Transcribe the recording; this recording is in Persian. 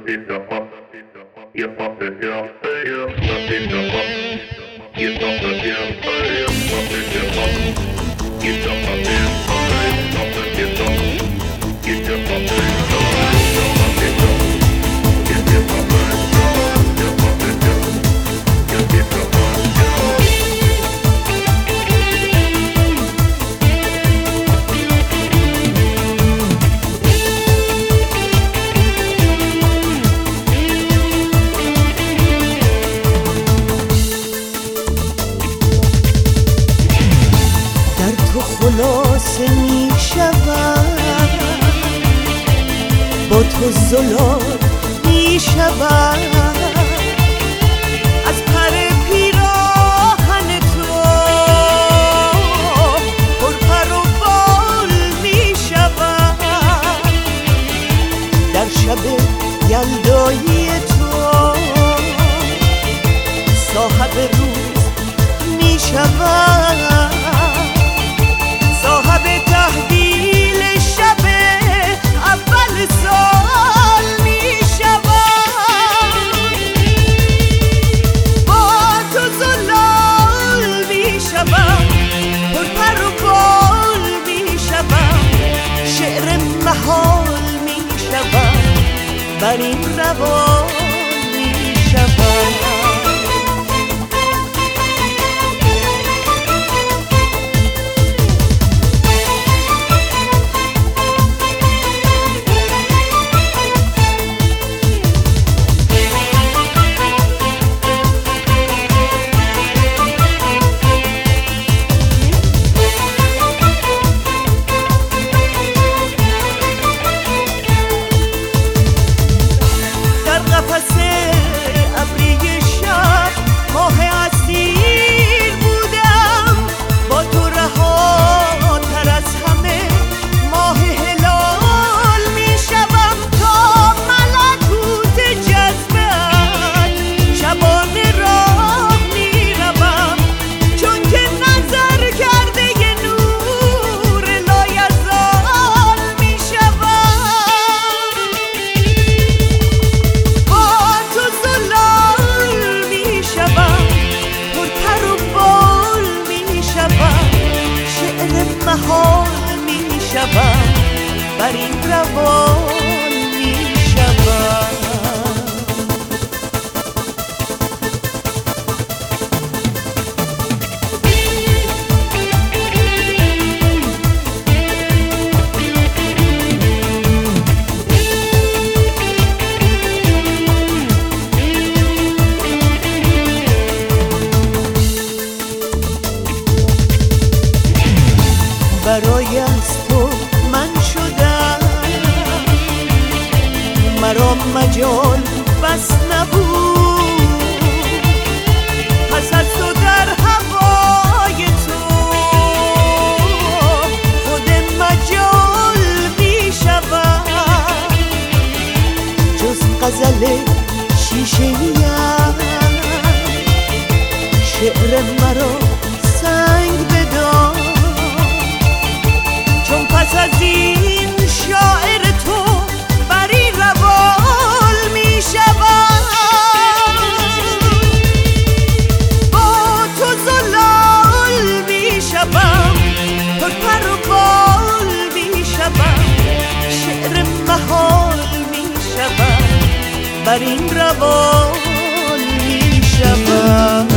خلاصه می شود، با تو زلال می شود، از پر پیراهن تو پر پر و بال می شود، در شب یلدایی تو صاحب روز می شود، صاحب تحویل شب اول سال می شود، با تو زلال می شود، پر پر و بال می شود، شعر محال می شود، بر این روال می شود. محال می شود، بر این روال می شود. برای از تو من شدم، مرا مجال بس نبود، پس از تو در هوای تو خود مجال می شود، جز غزل شیشه‌ایم شعر مرا سنگ بدار، چون پس از این شاعر تو بر این روال می شود، با تو زلال می شوم، پر پر و بال می شوم، شعر محال می شود، بر این روال می شود.